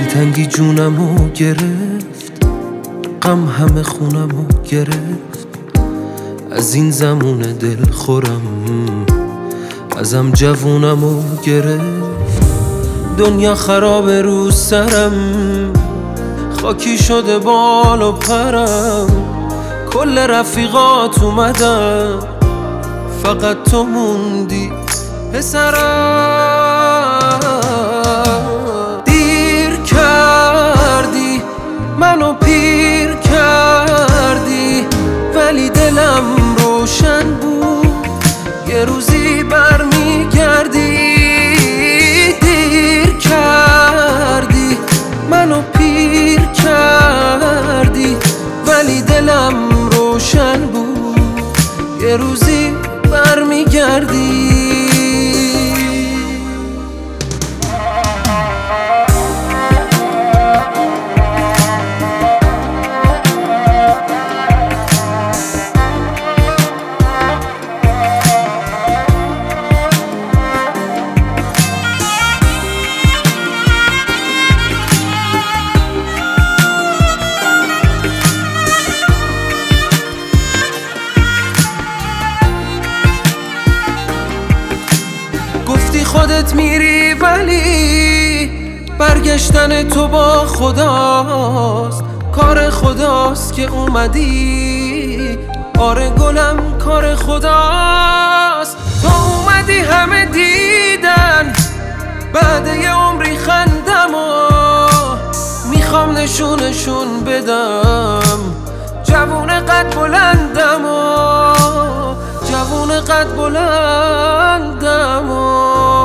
دلتنگی جونمو گرفت، غم همه خونمو گرفت. از این زمون دل خورم ازم جوونمو گرفت. دنیا خرابه رو سرم، خاکی شده بال و پرم. کل رفیقات اومدن، فقط تو موندی پسرم. دیر کردی منو پیر کردی، ولی دلم روشن بود یه روزی برمیگردی. دیر کردی منو پیر کردی، ولی دلم روشن بود یه روزی برمیگردی. گفتی خودت میری ولی برگشتن تو با خداست. کار خداست که اومدی، آره گلم کار خداست. تو اومدی همه دیدن بعد یه عمری خندمو، میخوام نشونشون بدم جوون قد بلندمو، جوون قد بلندمو.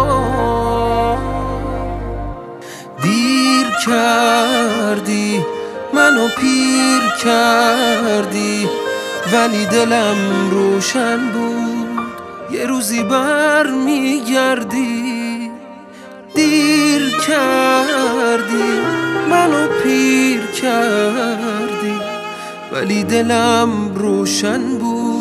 دیر کردی منو پیر کردی، ولی دلم روشن بود یه روزی برمیگردی. دیر کردی منو پیر کردی، ولی دلم روشن بود